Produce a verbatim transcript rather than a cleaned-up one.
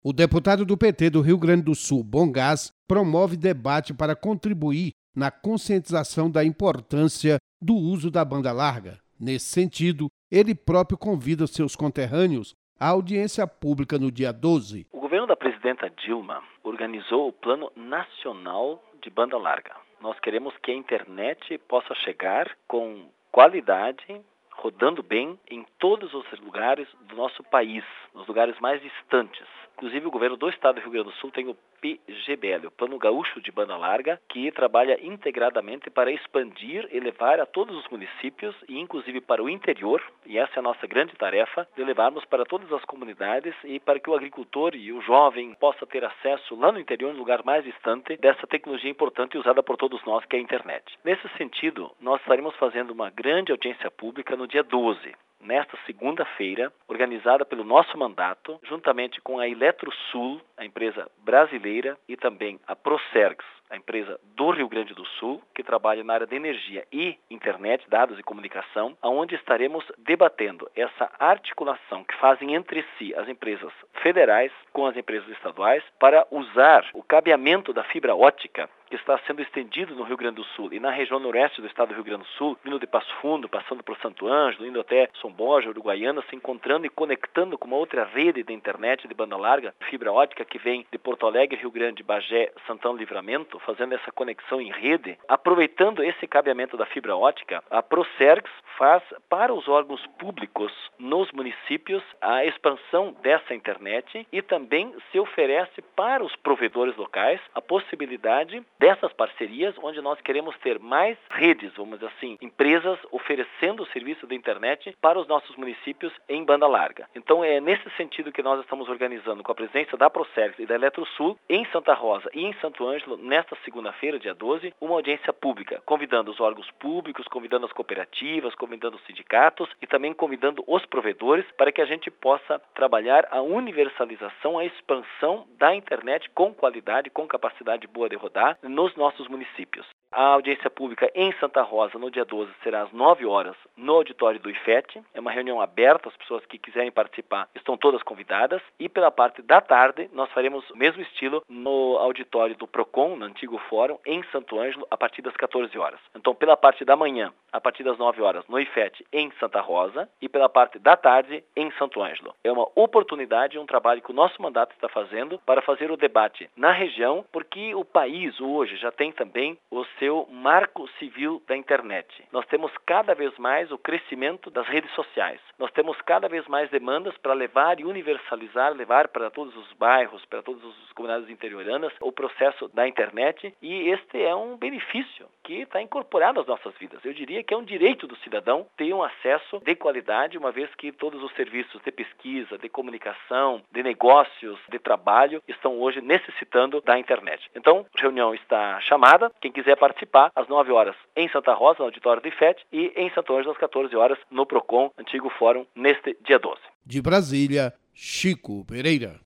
O deputado do P T do Rio Grande do Sul, Bom Gás, promove debate para contribuir na conscientização da importância do uso da banda larga. Nesse sentido, ele próprio convida seus conterrâneos à audiência pública no dia doze. O governo da presidenta Dilma organizou o Plano Nacional de Banda Larga. Nós queremos que a internet possa chegar com qualidade, rodando bem em todos os lugares do nosso país, nos lugares mais distantes. Inclusive, o governo do estado do Rio Grande do Sul tem o P G B L, o Plano Gaúcho de Banda Larga, que trabalha integradamente para expandir e levar a todos os municípios e inclusive para o interior, e essa é a nossa grande tarefa, de levarmos para todas as comunidades e para que o agricultor e o jovem possa ter acesso lá no interior, no lugar mais distante, dessa tecnologia importante usada por todos nós, que é a internet. Nesse sentido, nós estaremos fazendo uma grande audiência pública no dia doze. Nesta segunda-feira, organizada pelo nosso mandato, juntamente com a Eletrosul, a empresa brasileira, e também a Procergs, a empresa do Rio Grande do Sul, que trabalha na área de energia e internet, dados e comunicação, onde estaremos debatendo essa articulação que fazem entre si as empresas federais com as empresas estaduais para usar o cabeamento da fibra ótica que está sendo estendido no Rio Grande do Sul e na região noroeste do estado do Rio Grande do Sul, vindo de Passo Fundo, passando por Santo Ângelo, indo até São Borja, Uruguaiana, se encontrando e conectando com uma outra rede de internet de banda larga, fibra ótica que vem de Porto Alegre, Rio Grande, Bagé, Santana do Livramento, fazendo essa conexão em rede. Aproveitando esse cabeamento da fibra ótica, a Procergs faz para os órgãos públicos nos municípios a expansão dessa internet e também se oferece para os provedores locais a possibilidade dessas parcerias, onde nós queremos ter mais redes, vamos dizer assim, empresas oferecendo o serviço de internet para os nossos municípios em banda larga. Então é nesse sentido que nós estamos organizando, com a presença da Procergs e da Eletrosul, em Santa Rosa e em Santo Ângelo, nesta segunda-feira, dia doze, uma audiência pública, convidando os órgãos públicos, convidando as cooperativas, convidando os sindicatos e também convidando os provedores para que a gente possa trabalhar a universalização, a expansão da internet com qualidade, com capacidade boa de rodar nos nossos municípios. A audiência pública em Santa Rosa, no dia doze, será às nove horas, no auditório do I F E T. É uma reunião aberta, as pessoas que quiserem participar estão todas convidadas. E pela parte da tarde, nós faremos o mesmo estilo no auditório do Procon, no antigo fórum, em Santo Ângelo, a partir das quatorze horas. Então, pela parte da manhã, a partir das nove horas, no I F E T, em Santa Rosa, e pela parte da tarde, em Santo Ângelo. É uma oportunidade, um trabalho que o nosso mandato está fazendo para fazer o debate na região, porque o país hoje já tem também o seu marco civil da internet. Nós temos cada vez mais o crescimento das redes sociais. Nós temos cada vez mais demandas para levar e universalizar, levar para todos os bairros, para todas as comunidades interioranas, o processo da internet, e este é um benefício que está incorporado às nossas vidas. Eu diria que é um direito do cidadão ter um acesso de qualidade, uma vez que todos os serviços de pesquisa, de comunicação, de negócios, de trabalho, estão hoje necessitando da internet. Então, a reunião está chamada. Quem quiser participar, às nove horas em Santa Rosa, no auditório do I F E T, e em Santo Ângelo, às quatorze horas, no Procon, antigo fórum, neste dia doze. De Brasília, Chico Pereira.